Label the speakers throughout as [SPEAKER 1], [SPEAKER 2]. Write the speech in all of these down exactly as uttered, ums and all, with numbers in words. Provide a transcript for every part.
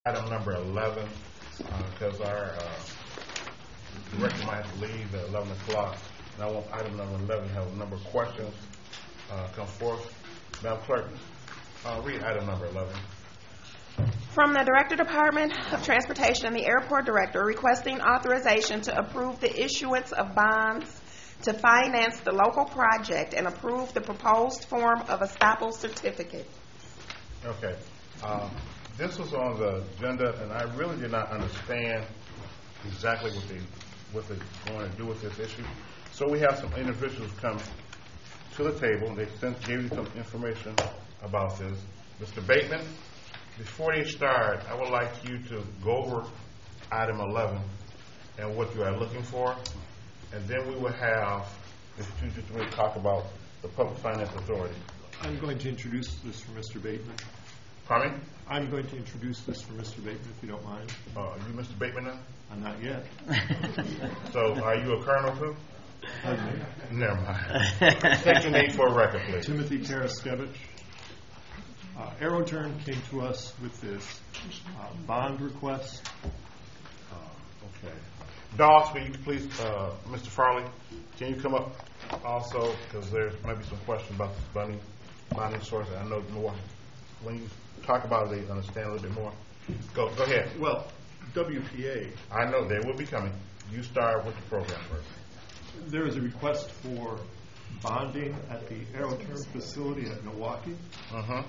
[SPEAKER 1] Item number eleven, because uh, our uh, director might have to leave at eleven o'clock. And I want item number eleven to have a number of questions uh, come forth. Madam Clerk, uh, read item number eleven.
[SPEAKER 2] From the Director, Department of Transportation and the Airport Director, requesting authorization to approve the issuance of bonds to finance the local project and approve the proposed form of estoppel certificate.
[SPEAKER 1] Okay. Um, this was on the agenda, and I really did not understand exactly what they what they're going to do with this issue. So we have some individuals come to the table, and they sent, gave you some information about this. Mister Bateman, before they start, I would like you to go over item eleven and what you are looking for, and then we will have the two to three talk about the Public Finance Authority.
[SPEAKER 3] I'm going to introduce this for Mister Bateman.
[SPEAKER 1] Pardon me?
[SPEAKER 3] I'm going to introduce this for Mister Bateman, if you don't mind.
[SPEAKER 1] Uh, are you Mister Bateman now?
[SPEAKER 3] I'm not yet.
[SPEAKER 1] So are you a colonel too? Never mind. Take your name for a record, please.
[SPEAKER 3] Timothy Taraskevich. Uh, Aeroterm came to us with this uh, bond request.
[SPEAKER 1] Uh, okay. Doss, will you please, uh, Mister Farley, can you come up also, because there might be some questions about this bonding, bonding source. I know more. When you talk about it, they understand a little bit more. Go, go ahead.
[SPEAKER 3] Well, W P A.
[SPEAKER 1] I know they will be coming. You start with the program first.
[SPEAKER 3] There is a request for bonding at the Aeroterm facility at Milwaukee.
[SPEAKER 1] Uh-huh.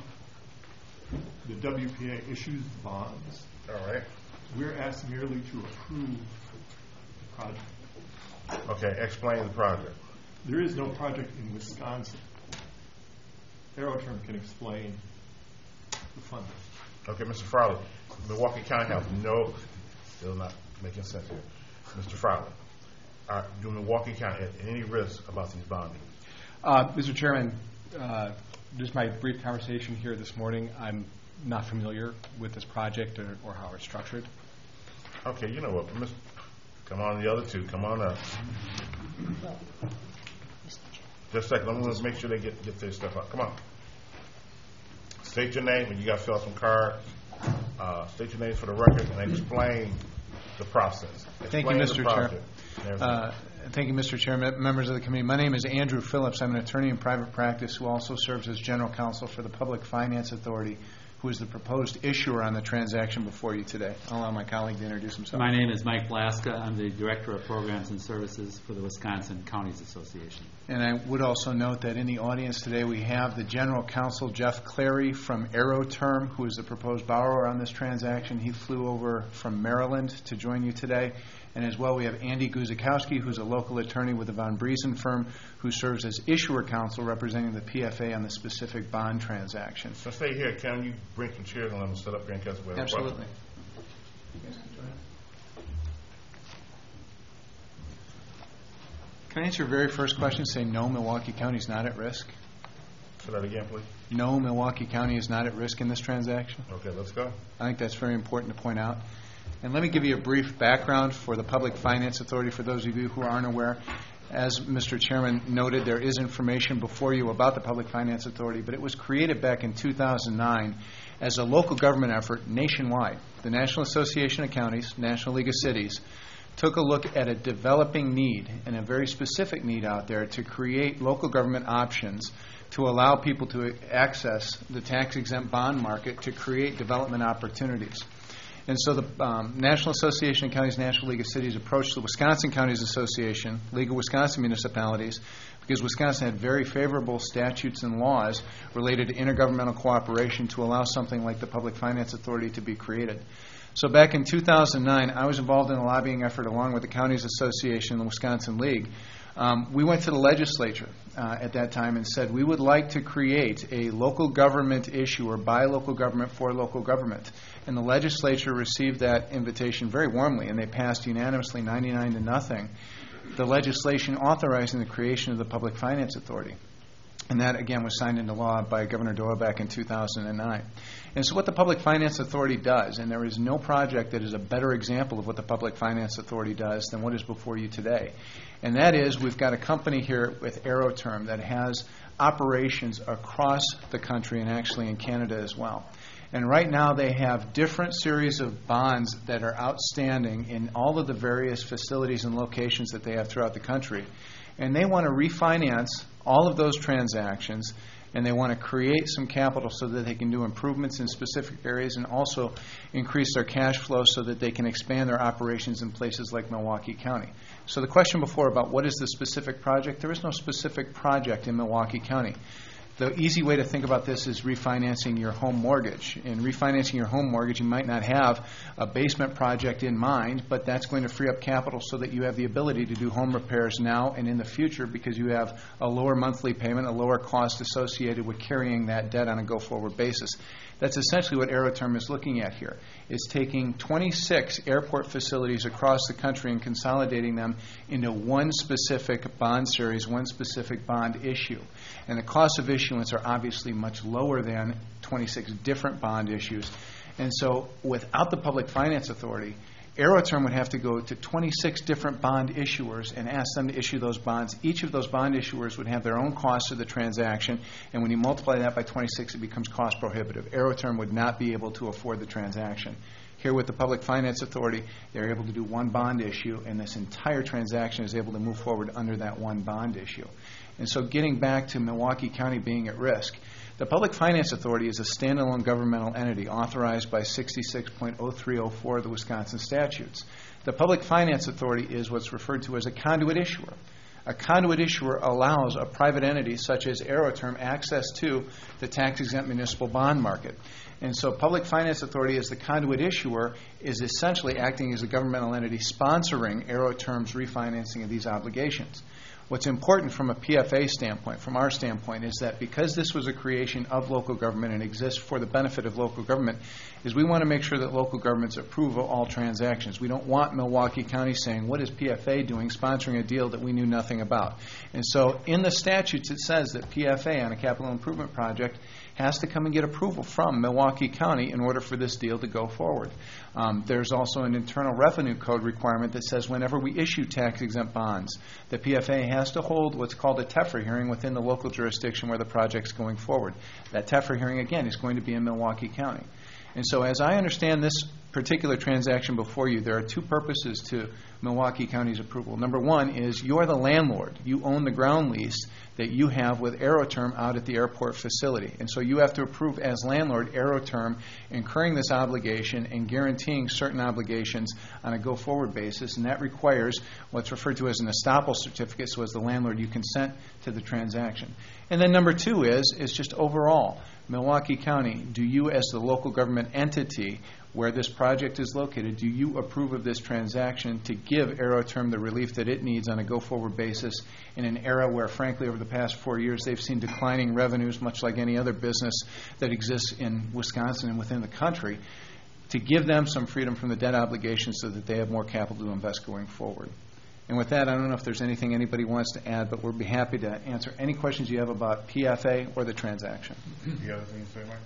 [SPEAKER 3] The W P A issues bonds.
[SPEAKER 1] All right.
[SPEAKER 3] We're asked merely to approve the project.
[SPEAKER 1] Okay, explain the project.
[SPEAKER 3] There is no project in Wisconsin. Aeroterm can explain the funding.
[SPEAKER 1] Okay, Mister Farley, Milwaukee County has no, still not making sense here. Mister Farley, are, do Milwaukee County have any risk about these bonding?
[SPEAKER 4] Uh, Mister Chairman, uh, just my brief conversation here this morning, I'm not familiar with this project or, or how it's structured.
[SPEAKER 1] Okay, you know what, Mister Come on, the other two, come on up. Just a second, I'm going to make sure they get, get their stuff out. Come on. State your name, and you got to fill out some cards. Uh, state your names for the record and explain the process. Explain
[SPEAKER 4] Thank you, Mister Chair. Uh, thank you, Mister Chair, members of the committee. My name is Andrew Phillips. I'm an attorney in private practice who also serves as general counsel for the Public Finance Authority, who is the proposed issuer on the transaction before you today. I'll allow my colleague to introduce himself.
[SPEAKER 5] My name is Mike Blaska. I'm the Director of Programs and Services for the Wisconsin Counties Association.
[SPEAKER 4] And I would also note that in the audience today we have the General Counsel, Jeff Clary, from Aeroterm, who is the proposed borrower on this transaction. He flew over from Maryland to join you today. And as well, we have Andy Guzikowski, who's a local attorney with the Von Briesen firm, who serves as issuer counsel representing the P F A on the specific bond transaction.
[SPEAKER 1] So stay here. Can you bring some chairs and let them sit up here in case we have a question?
[SPEAKER 4] Absolutely. Can I answer your very first question, say no, Milwaukee County is not at risk?
[SPEAKER 1] Say that again, please.
[SPEAKER 4] No, Milwaukee County is not at risk in this transaction.
[SPEAKER 1] Okay, let's go.
[SPEAKER 4] I think that's very important to point out. And let me give you a brief background for the Public Finance Authority for those of you who aren't aware. As Mister Chairman noted, there is information before you about the Public Finance Authority, but it was created back in two thousand nine as a local government effort nationwide. The National Association of Counties, National League of Cities, took a look at a developing need and a very specific need out there to create local government options to allow people to access the tax-exempt bond market to create development opportunities. And so the um, National Association of Counties, National League of Cities approached the Wisconsin Counties Association, League of Wisconsin Municipalities, because Wisconsin had very favorable statutes and laws related to intergovernmental cooperation to allow something like the Public Finance Authority to be created. So back in two thousand nine, I was involved in a lobbying effort along with the Counties Association and the Wisconsin League. Um, we went to the legislature uh, at that time and said we would like to create a local government issue or by local government for local government. And the legislature received that invitation very warmly, and they passed unanimously ninety-nine to nothing the legislation authorizing the creation of the Public Finance Authority. And that, again, was signed into law by Governor Doyle back in two thousand nine. And so what the Public Finance Authority does, and there is no project that is a better example of what the Public Finance Authority does than what is before you today. And that is we've got a company here with Aeroterm that has operations across the country and actually in Canada as well. And right now, they have different series of bonds that are outstanding in all of the various facilities and locations that they have throughout the country. And they want to refinance all of those transactions, and they want to create some capital so that they can do improvements in specific areas and also increase their cash flow so that they can expand their operations in places like Milwaukee County. So the question before about what is the specific project, there is no specific project in Milwaukee County. The easy way to think about this is refinancing your home mortgage. In refinancing your home mortgage, you might not have a basement project in mind, but that's going to free up capital so that you have the ability to do home repairs now and in the future because you have a lower monthly payment, a lower cost associated with carrying that debt on a go-forward basis. That's essentially what Aeroterm is looking at here. It's taking twenty-six airport facilities across the country and consolidating them into one specific bond series, one specific bond issue. And the costs of issuance are obviously much lower than twenty-six different bond issues. And so without the Public Finance Authority, Aeroterm would have to go to twenty-six different bond issuers and ask them to issue those bonds. Each of those bond issuers would have their own cost of the transaction, and when you multiply that by twenty-six, it becomes cost prohibitive. Aeroterm would not be able to afford the transaction. Here with the Public Finance Authority, they're able to do one bond issue, and this entire transaction is able to move forward under that one bond issue. And so getting back to Milwaukee County being at risk, the Public Finance Authority is a standalone governmental entity authorized by sixty-six point oh three oh four of the Wisconsin statutes. The Public Finance Authority is what's referred to as a conduit issuer. A conduit issuer allows a private entity such as Aeroterm access to the tax-exempt municipal bond market. And so Public Finance Authority as the conduit issuer is essentially acting as a governmental entity sponsoring Aeroterm's refinancing of these obligations. What's important from a P F A standpoint, from our standpoint, is that because this was a creation of local government and exists for the benefit of local government, is we want to make sure that local governments approve of all transactions. We don't want Milwaukee County saying, what is P F A doing, sponsoring a deal that we knew nothing about? And so in the statutes it says that P F A on a capital improvement project has to come and get approval from Milwaukee County in order for this deal to go forward. Um, there's also an Internal Revenue Code requirement that says whenever we issue tax-exempt bonds, the P F A has to hold what's called a T E F R A hearing within the local jurisdiction where the project's going forward. That T E F R A hearing, again, is going to be in Milwaukee County. And so as I understand this particular transaction before you, there are two purposes to Milwaukee County's approval. Number one is you're the landlord. You own the ground lease that you have with Aeroterm out at the airport facility. And so you have to approve as landlord Aeroterm incurring this obligation and guaranteeing certain obligations on a go-forward basis. And that requires what's referred to as an estoppel certificate. So as the landlord, you consent to the transaction. And then number two is, is just overall, Milwaukee County, do you as the local government entity where this project is located, do you approve of this transaction to give Aeroterm the relief that it needs on a go-forward basis in an era where, frankly, over the past four years, they've seen declining revenues, much like any other business that exists in Wisconsin and within the country, to give them some freedom from the debt obligations so that they have more capital to invest going forward? And with that, I don't know if there's anything anybody wants to add, but we'll be happy to answer any questions you have about P F A or the transaction.
[SPEAKER 1] You got anything to say, Mike?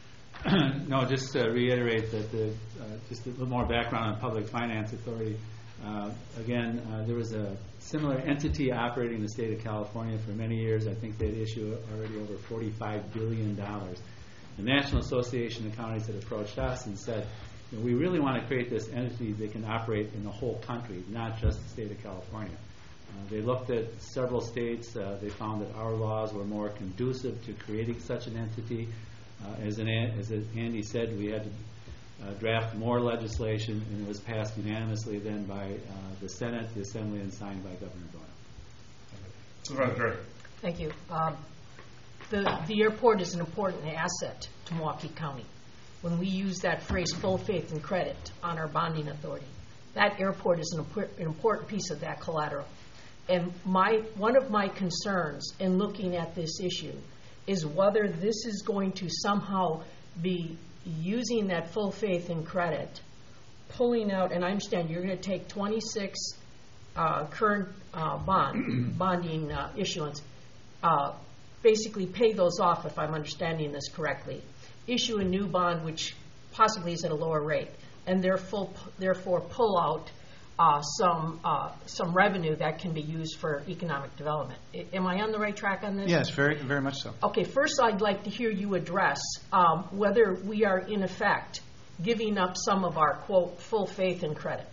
[SPEAKER 5] No, just to reiterate that the, uh, just a little more background on Public Finance Authority. Uh, again, uh, there was a similar entity operating in the state of California for many years. I think they'd issued already over forty-five billion dollars. The National Association of Counties had approached us and said, you know, we really want to create this entity that can operate in the whole country, not just the state of California. Uh, they looked at several states. Uh, they found that our laws were more conducive to creating such an entity. Uh, as, an, as Andy said, we had to uh, draft more legislation, and it was passed unanimously then by uh, the Senate, the Assembly, and signed by Governor Doyle.
[SPEAKER 1] Supervisor Gray.
[SPEAKER 6] Thank you. Um, the, the airport is an important asset to Milwaukee County. When we use that phrase, full faith and credit, on our bonding authority, that airport is an, an important piece of that collateral. And my one of my concerns in looking at this issue is whether this is going to somehow be using that full faith and credit, pulling out, and I understand you're going to take twenty-six uh, current uh, bond bonding uh, issuance, uh, basically pay those off, if I'm understanding this correctly, issue a new bond which possibly is at a lower rate, and therefore, therefore pull out uh, some uh, some revenue that can be used for economic development. I, am I on the right track on this?
[SPEAKER 4] Yes, very, very much so.
[SPEAKER 6] Okay, first I'd like to hear you address um, whether we are in effect giving up some of our, quote, full faith and credit.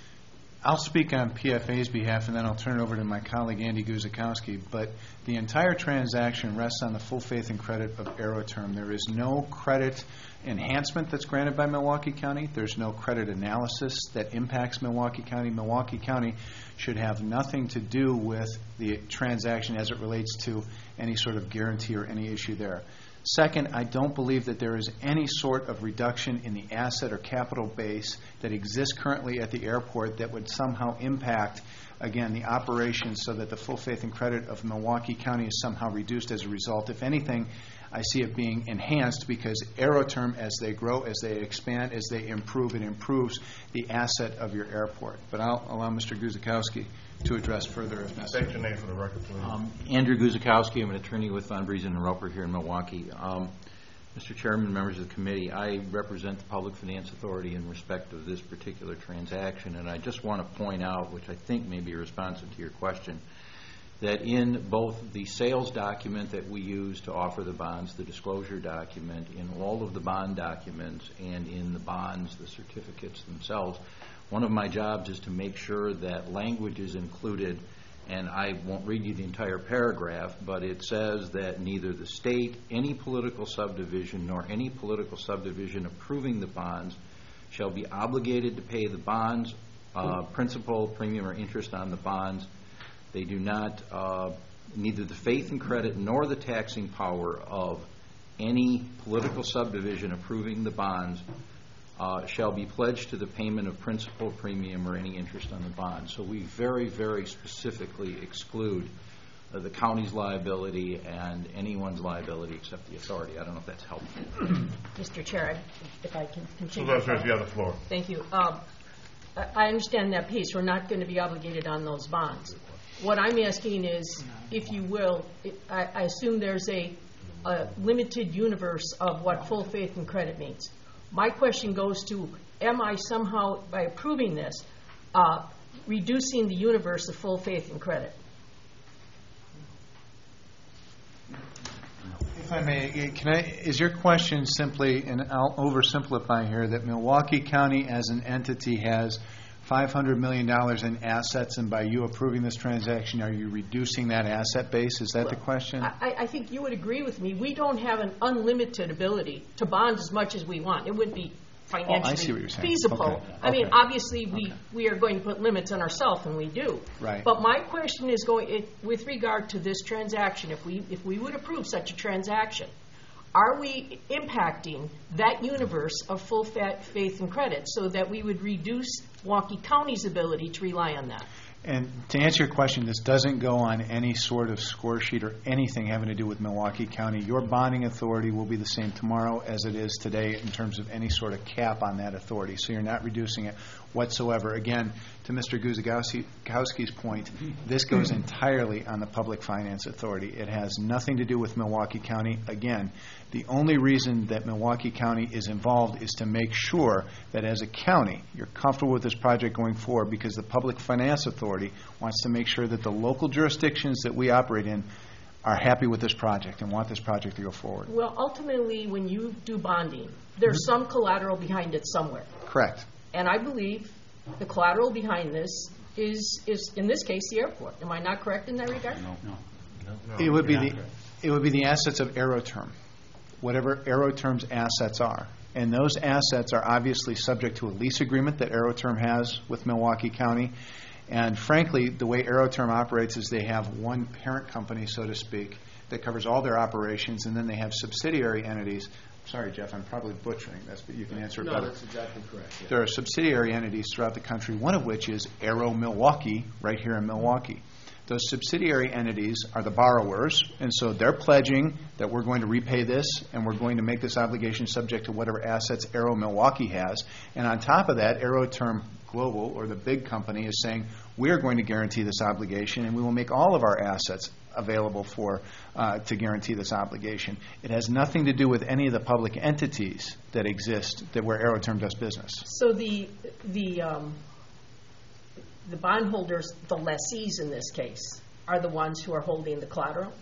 [SPEAKER 4] I'll speak on P F A's behalf, and then I'll turn it over to my colleague Andy Guzikowski. But the entire transaction rests on the full faith and credit of Aeroterm. There is no credit enhancement that's granted by Milwaukee County. There's no credit analysis that impacts Milwaukee County. Milwaukee County should have nothing to do with the transaction as it relates to any sort of guarantee or any issue there. Second, I don't believe that there is any sort of reduction in the asset or capital base that exists currently at the airport that would somehow impact, again, the operations so that the full faith and credit of Milwaukee County is somehow reduced as a result. If anything, I see it being enhanced because Aeroterm, as they grow, as they expand, as they improve, it improves the asset of your airport. But I'll allow Mister Guzikowski to address further if necessary.
[SPEAKER 1] State your name for the record, please.
[SPEAKER 7] Um, Andrew Guzikowski. I'm an attorney with Von Briesen and Roper here in Milwaukee. Um, Mister Chairman, members of the committee, I represent the Public Finance Authority in respect of this particular transaction, and I just want to point out, which I think may be responsive to your question, that in both the sales document that we use to offer the bonds, the disclosure document, in all of the bond documents, and in the bonds, the certificates themselves, one of my jobs is to make sure that language is included, and I won't read you the entire paragraph, but it says that neither the state, any political subdivision, nor any political subdivision approving the bonds shall be obligated to pay the bonds, uh, principal, premium, or interest on the bonds. They do not, uh, neither the faith and credit nor the taxing power of any political subdivision approving the bonds uh, shall be pledged to the payment of principal, premium, or any interest on the bonds. So we very, very specifically exclude uh, the county's liability and anyone's liability except the authority. I don't know if that's helpful.
[SPEAKER 6] Mister Chair, if I can continue.
[SPEAKER 1] Supervisor, you have the floor.
[SPEAKER 6] Thank you. Um, I I understand that piece. We're not going to be obligated on those bonds. What I'm asking is, if you will, I, I assume there's a, a limited universe of what full faith and credit means. My question goes to, am I somehow, by approving this, uh, reducing the universe of full faith and credit?
[SPEAKER 4] If I may, can I, is your question simply, and I'll oversimplify here, that Milwaukee County as an entity has five hundred million dollars in assets, and by you approving this transaction, are you reducing that asset base? Is that the question?
[SPEAKER 6] I, I think you would agree with me. We don't have an unlimited ability to bond as much as we want. It wouldn't be financially
[SPEAKER 4] oh, I see what you're saying.
[SPEAKER 6] feasible.
[SPEAKER 4] Okay.
[SPEAKER 6] I mean,
[SPEAKER 4] Okay.
[SPEAKER 6] obviously, we,
[SPEAKER 4] Okay.
[SPEAKER 6] we are going to put limits on ourselves, and we do.
[SPEAKER 4] Right.
[SPEAKER 6] But my question is going it, with regard to this transaction. If we if we would approve such a transaction, are we impacting that universe of full fat faith and credit so that we would reduce Milwaukee County's ability to rely on that?
[SPEAKER 4] And to answer your question, this doesn't go on any sort of score sheet or anything having to do with Milwaukee County. Your bonding authority will be the same tomorrow as it is today in terms of any sort of cap on that authority. So you're not reducing it whatsoever. Again, to Mister Guzikowski's point, this goes entirely on the Public Finance Authority. It has nothing to do with Milwaukee County. Again, the only reason that Milwaukee County is involved is to make sure that as a county, you're comfortable with this project going forward, because the Public Finance Authority wants to make sure that the local jurisdictions that we operate in are happy with this project and want this project to go forward.
[SPEAKER 6] Well, ultimately, when you do bonding, there's some collateral behind it somewhere.
[SPEAKER 4] Correct.
[SPEAKER 6] And I believe the collateral behind this is, is in this case, the airport. Am I not correct in that regard?
[SPEAKER 5] No. No.
[SPEAKER 4] It would be the it would be the assets of Aeroterm, whatever Aeroterm's assets are. And those assets are obviously subject to a lease agreement that Aeroterm has with Milwaukee County. And frankly, the way Aeroterm operates is they have one parent company, so to speak, that covers all their operations, and then they have subsidiary entities. Sorry, Jeff, I'm probably butchering this, but you can answer it
[SPEAKER 3] No,
[SPEAKER 4] better.
[SPEAKER 3] that's exactly correct. Yeah.
[SPEAKER 4] There are subsidiary entities throughout the country, one of which is Aero Milwaukee, right here in Milwaukee. Those subsidiary entities are the borrowers, and so they're pledging that we're going to repay this, and we're going to make this obligation subject to whatever assets Aero Milwaukee has. And on top of that, Aeroterm Global, or the big company, is saying we're going to guarantee this obligation, and we will make all of our assets available for uh, to guarantee this obligation. It has nothing to do with any of the public entities that exist that where Aeroterm does business.
[SPEAKER 6] So the the um, the bondholders, the lessees in this case, are the ones who are holding the collateral?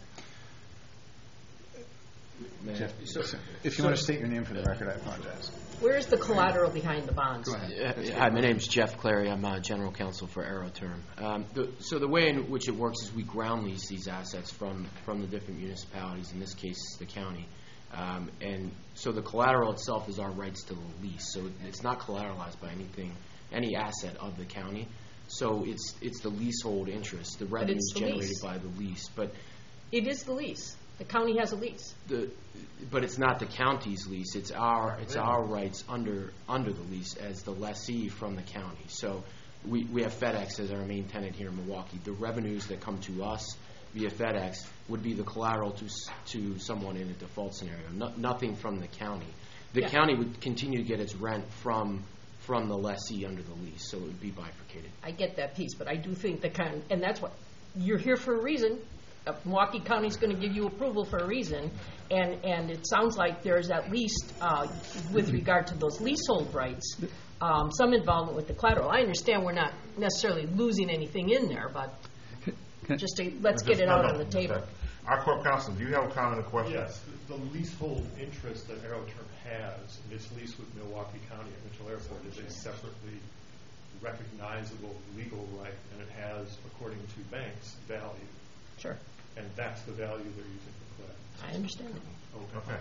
[SPEAKER 4] Jeff, if you want to state your name for the record, I apologize.
[SPEAKER 6] Where's the collateral behind the bonds?
[SPEAKER 8] Uh, Hi, my name is Jeff Clary. I'm uh, General Counsel for Aeroterm. Um, the, so the way in which it works is we ground lease these assets from, from the different municipalities, in this case the county. Um, and so the collateral itself is our rights to the lease. So it's not collateralized by anything, any asset of the county. So it's it's the leasehold interest, the revenues
[SPEAKER 6] the
[SPEAKER 8] generated
[SPEAKER 6] lease.
[SPEAKER 8] by the lease. But
[SPEAKER 6] It is the lease. The county has a lease.
[SPEAKER 8] the but it's not the county's lease. It's our it's our rights under under the lease as the lessee from the county. So we we have FedEx as our main tenant here in Milwaukee. The revenues that come to us via FedEx would be the collateral to s- to someone in a default scenario. No, nothing from the county. The
[SPEAKER 6] Yeah.
[SPEAKER 8] county would continue to get its rent from from the lessee under the lease. So it would be bifurcated.
[SPEAKER 6] I get that piece, but I do think the kind, and that's what, you're here for a reason. Uh, Milwaukee County's going to give you approval for a reason, and, and it sounds like there's at least, uh, with regard to those leasehold rights, um, some involvement with the collateral. I understand we're not necessarily losing anything in there, but just to, let's get it out on the table.
[SPEAKER 1] Our court counsel, do you have a comment or question?
[SPEAKER 3] Yes, the leasehold interest that Aeroterm has in its lease with Milwaukee County at Mitchell Airport is a separately recognizable legal right, and it has, according to banks, value.
[SPEAKER 6] Sure,
[SPEAKER 3] And that's the value they're using for credit.
[SPEAKER 6] I understand it.
[SPEAKER 1] Okay.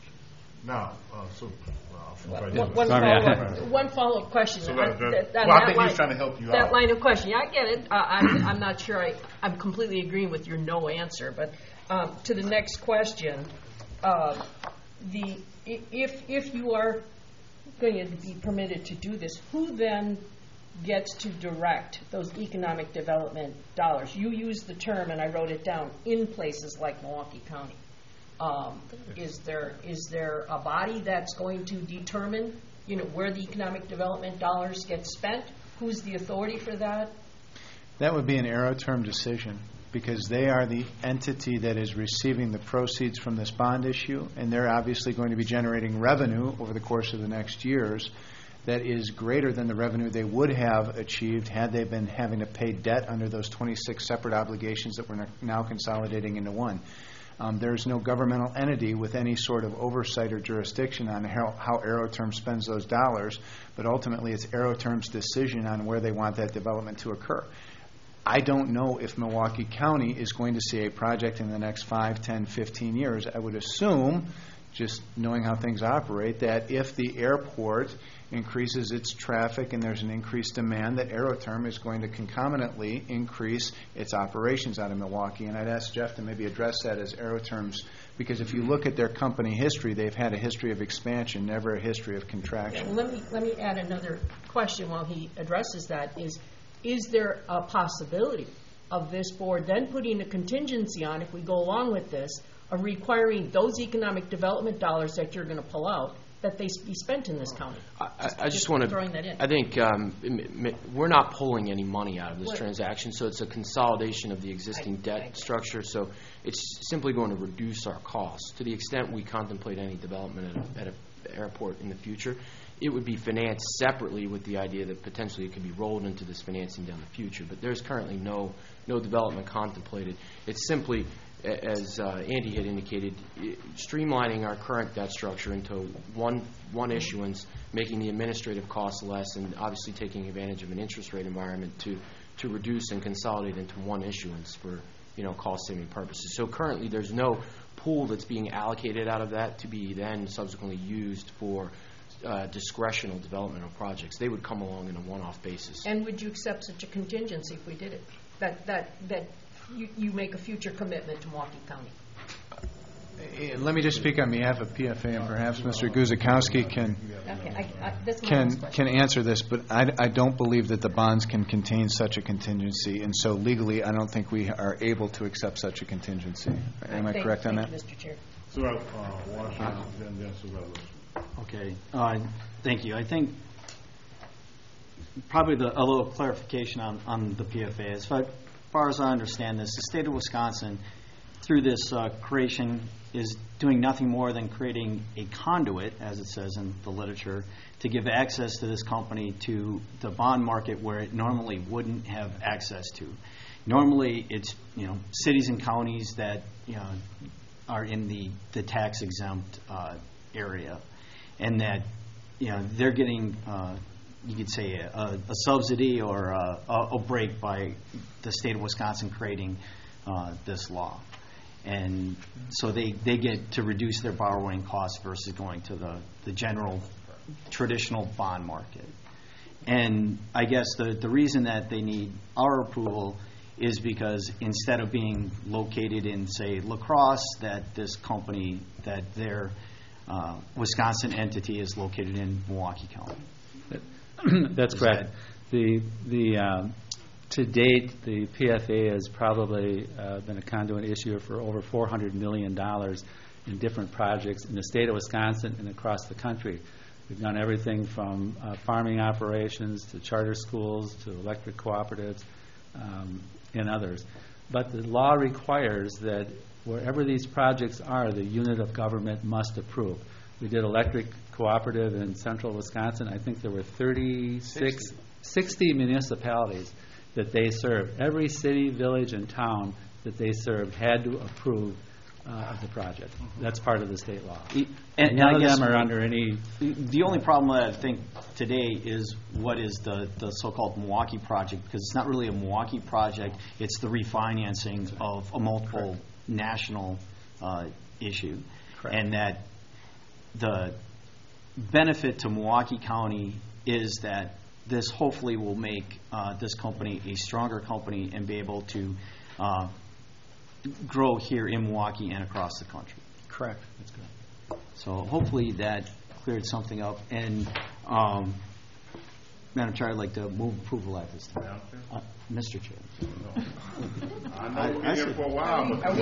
[SPEAKER 1] Now, uh, so, well,
[SPEAKER 6] One,
[SPEAKER 1] I'll-
[SPEAKER 6] one
[SPEAKER 5] Sorry,
[SPEAKER 6] follow-up, one follow-up question.
[SPEAKER 1] So
[SPEAKER 6] On-
[SPEAKER 1] that- that-
[SPEAKER 6] that- on
[SPEAKER 1] well, I
[SPEAKER 6] that
[SPEAKER 1] think
[SPEAKER 6] line-
[SPEAKER 1] he's trying to help you
[SPEAKER 6] That
[SPEAKER 1] out.
[SPEAKER 6] line of question, yeah, I get it. Uh, I'm, I'm not sure I, I'm completely agreeing with your no answer, but um, to the next question, uh, the, i- if, if you are going to be permitted to do this, who then gets to direct those economic development dollars? You used the term, and I wrote it down, in places like Milwaukee County. Um, is there is there a body that's going to determine, you know, where the economic development dollars get spent? Who's the authority for that?
[SPEAKER 4] That would be an Aeroterm decision, because they are the entity that is receiving the proceeds from this bond issue, and they're obviously going to be generating revenue over the course of the next years that is greater than the revenue they would have achieved had they been having to pay debt under those twenty-six separate obligations that we're now consolidating into one. Um, there's no governmental entity with any sort of oversight or jurisdiction on how, how Aeroterm spends those dollars, but ultimately it's Aeroterm's decision on where they want that development to occur. I don't know if Milwaukee County is going to see a project in the next five, ten, fifteen years. I would assume, just knowing how things operate, that if the airport increases its traffic and there's an increased demand, that Aeroterm is going to concomitantly increase its operations out of Milwaukee. And I'd ask Jeff to maybe address that as Aeroterm's, because if you look at their company history, they've had a history of expansion, never a history of contraction.
[SPEAKER 6] Let me let me add another question while he addresses that. Is is there a possibility of this board then putting a contingency on, if we go along with this, of requiring those economic development dollars that you're going to pull out, that they be spent in this county?
[SPEAKER 8] I, I just, just want to.
[SPEAKER 6] throwing that in.
[SPEAKER 8] I think um, m- m- we're not pulling any money out of this
[SPEAKER 6] What-
[SPEAKER 8] transaction, so it's a consolidation of the existing
[SPEAKER 6] I-
[SPEAKER 8] debt
[SPEAKER 6] I-
[SPEAKER 8] structure. So it's simply going to reduce our costs to the extent we contemplate any development at, a, at a airport in the future. It would be financed separately with the idea that potentially it could be rolled into this financing down the future. But there's currently no no development contemplated. It's simply, a- as uh, Andy had indicated, i- streamlining our current debt structure into one one issuance, making the administrative costs less, and obviously taking advantage of an interest rate environment to to reduce and consolidate into one issuance for, you know, cost saving purposes. So currently, there's no pool that's being allocated out of that to be then subsequently used for uh, discretional development of projects. They would come along in a one-off basis.
[SPEAKER 6] And would you accept such a contingency if we did it? That that that you, you make a future commitment to Milwaukee County?
[SPEAKER 4] Eh, Let me just speak on behalf of P F A, and perhaps Mister Guzikowski can
[SPEAKER 6] Okay, I, I, that's my
[SPEAKER 4] can
[SPEAKER 6] last question.
[SPEAKER 4] can answer this, but I, I don't believe that the bonds can contain such a contingency, and so legally, I don't think we are able to accept such a contingency. Am I
[SPEAKER 6] Thank-
[SPEAKER 4] correct on
[SPEAKER 6] thank
[SPEAKER 4] that?
[SPEAKER 6] you, Mister Chair.
[SPEAKER 1] So, uh, Washington, then, then Surratt.
[SPEAKER 9] Okay, uh, thank you. I think probably the, a little clarification on, on the P F A. As far, far as I understand this, the state of Wisconsin, through this uh, creation is doing nothing more than creating a conduit, as it says in the literature, to give access to this company to the bond market where it normally wouldn't have access to. Normally, it's, you know, cities and counties that, you know, are in the, the tax exempt uh, area, and that, you know, they're getting, uh, you could say, a, a subsidy or a, a break by the state of Wisconsin creating uh, this law. And so they, they get to reduce their borrowing costs versus going to the, the general traditional bond market. And I guess the, the reason that they need our approval is because instead of being located in, say, La Crosse, that this company, that their uh, Wisconsin entity is located in Milwaukee County.
[SPEAKER 5] That's
[SPEAKER 9] Is
[SPEAKER 5] correct. The the um, to date, the P F A has probably uh, been a conduit issuer for over four hundred million dollars in different projects in the state of Wisconsin and across the country. We've done everything from uh, farming operations to charter schools to electric cooperatives um, and others. But the law requires that wherever these projects are, the unit of government must approve. We did electric cooperative in central Wisconsin. I think there were thirty-six, sixty municipalities that they served. Every city, village, and town that they served had to approve uh, of the project. That's part of the state law.
[SPEAKER 9] And,
[SPEAKER 5] And none
[SPEAKER 9] I
[SPEAKER 5] of
[SPEAKER 9] guess
[SPEAKER 5] them are under any...
[SPEAKER 9] the only problem that I think today is what is the, the so-called Milwaukee project, because it's not really a Milwaukee project, it's the refinancing of a multiple
[SPEAKER 5] Correct.
[SPEAKER 9] national uh, issue.
[SPEAKER 5] Correct.
[SPEAKER 9] And that the benefit to Milwaukee County is that this hopefully will make uh, this company a stronger company and be able to uh, grow here in Milwaukee and across the country.
[SPEAKER 4] Correct. That's good.
[SPEAKER 9] So hopefully that cleared something up. And um, Madam Chair, I'd like to move approval at this time.
[SPEAKER 1] Madam Chair?
[SPEAKER 9] Uh, Mister Chair.
[SPEAKER 1] I know we've
[SPEAKER 9] I
[SPEAKER 1] been here
[SPEAKER 9] see.
[SPEAKER 1] for a while, but
[SPEAKER 6] Are we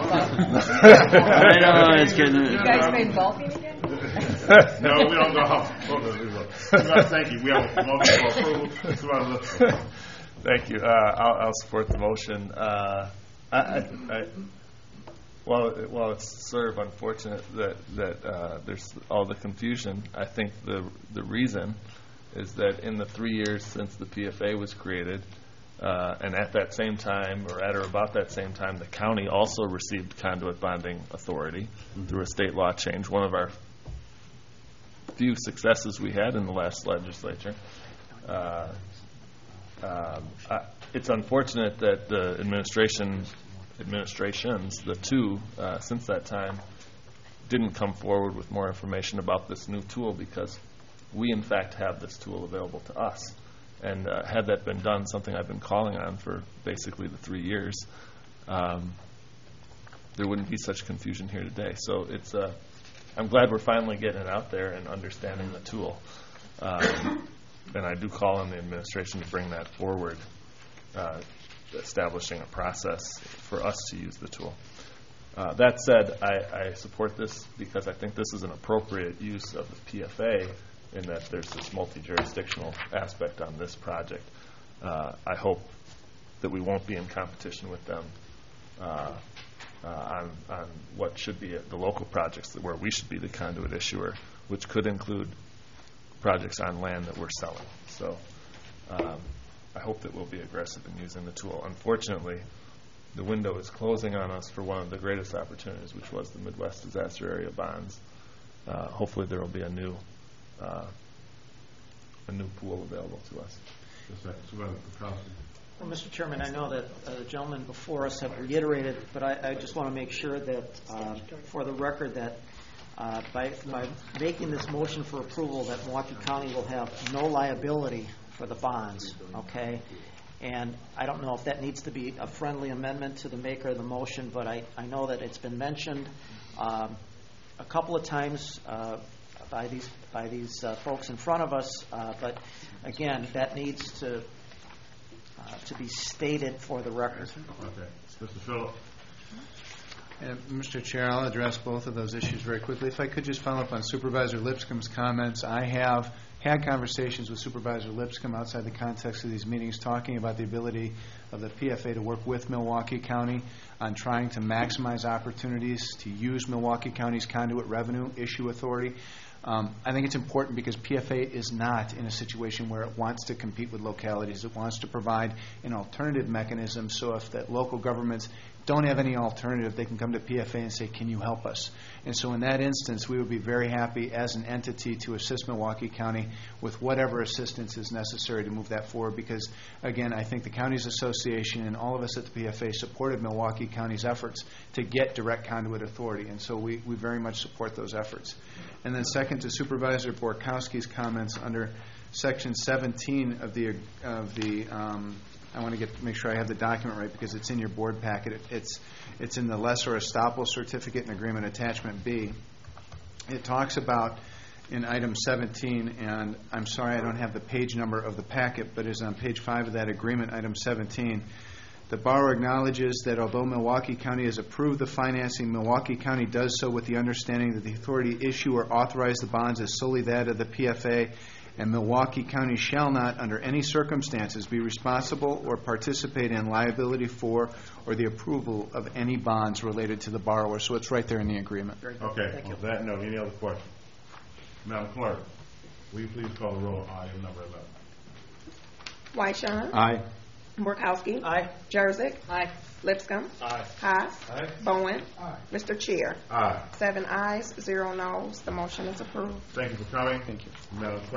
[SPEAKER 9] I know, it's getting...
[SPEAKER 6] You guys been golfing again?
[SPEAKER 1] no, we don't go off. Hold on, hold on. Supervisor, thank you. We have a motion for approval. Supervisor,
[SPEAKER 10] Thank you. Uh, I'll, I'll support the motion. Uh, I, I, I, while, while it's sort of unfortunate that that uh, there's all the confusion, I think the the reason is that in the three years since the P F A was created, uh, and at that same time, or at or about that same time, the county also received conduit bonding authority mm-hmm. through a state law change. One of our few successes we had in the last legislature. Uh, um, I, it's unfortunate that the administration, administrations, the two, uh, since that time, didn't come forward with more information about this new tool, because we, in fact, have this tool available to us. And uh, had that been done, something I've been calling on for basically the three years, um, there wouldn't be such confusion here today. So it's uh, I'm glad we're finally getting it out there and understanding the tool. Um, and I do call on the administration to bring that forward, uh, establishing a process for us to use the tool. Uh, that said, I, I support this because I think this is an appropriate use of the P F A in that there's this multi-jurisdictional aspect on this project. Uh, I hope that we won't be in competition with them uh, uh, on, on what should be the local projects that where we should be the conduit issuer, which could include projects on land that we're selling. So um, I hope that we'll be aggressive in using the tool. Unfortunately, the window is closing on us for one of the greatest opportunities, which was the Midwest Disaster Area bonds. Uh, hopefully there will be a new uh, a new pool available to us.
[SPEAKER 11] Well, Mister Chairman, I know that uh, the gentlemen before us have reiterated, but I, I just want to make sure that, uh, for the record, that uh, by, by making this motion for approval, that Milwaukee County will have no liability for the bonds, okay? And I don't know if that needs to be a friendly amendment to the maker of the motion, but I, I know that it's been mentioned um, a couple of times uh, by these by these uh, folks in front of us. Uh, but again, that needs to uh, to be stated for the record.
[SPEAKER 1] Okay, Mister Phillip.
[SPEAKER 4] And Mister Chair, I'll address both of those issues very quickly. If I could just follow up on Supervisor Lipscomb's comments. I have had conversations with Supervisor Lipscomb outside the context of these meetings, talking about the ability of the P F A to work with Milwaukee County on trying to maximize opportunities to use Milwaukee County's conduit revenue issue authority. Um, I think it's important because P F A is not in a situation where it wants to compete with localities. It wants to provide an alternative mechanism so if the local governments don't have any alternative, they can come to P F A and say, can you help us? And so in that instance, we would be very happy as an entity to assist Milwaukee County with whatever assistance is necessary to move that forward because, again, I think the Counties Association and all of us at the P F A supported Milwaukee County's efforts to get direct conduit authority, and so we, we very much support those efforts. And then second, to Supervisor Borkowski's comments under Section seventeen of the, of the um, I want to get make sure I have the document right because it's in your board packet. It, it's it's in the Lesser Estoppel Certificate and Agreement Attachment B. It talks about in item seventeen, and I'm sorry I don't have the page number of the packet, but it's on page five of that agreement, item seventeen. The borrower acknowledges that although Milwaukee County has approved the financing, Milwaukee County does so with the understanding that the authority to issue or authorize the bonds is solely that of the P F A, and Milwaukee County shall not, under any circumstances, be responsible or participate in liability for or the approval of any bonds related to the borrower. So it's right there in the agreement.
[SPEAKER 1] Okay. On that note, any other questions? Madam Clerk, will you please call the roll on item number eleven?
[SPEAKER 2] Wyshawn.
[SPEAKER 4] Aye.
[SPEAKER 2] Borkowski.
[SPEAKER 11] Aye.
[SPEAKER 2] Jurassic.
[SPEAKER 6] Aye.
[SPEAKER 2] Lipscomb.
[SPEAKER 3] Aye.
[SPEAKER 2] Haas.
[SPEAKER 3] Aye.
[SPEAKER 2] Bowen. Mister Chair.
[SPEAKER 1] Aye.
[SPEAKER 2] Seven ayes, zero noes. The motion is approved.
[SPEAKER 1] Thank you for coming.
[SPEAKER 4] Thank you.
[SPEAKER 1] Madam Clerk.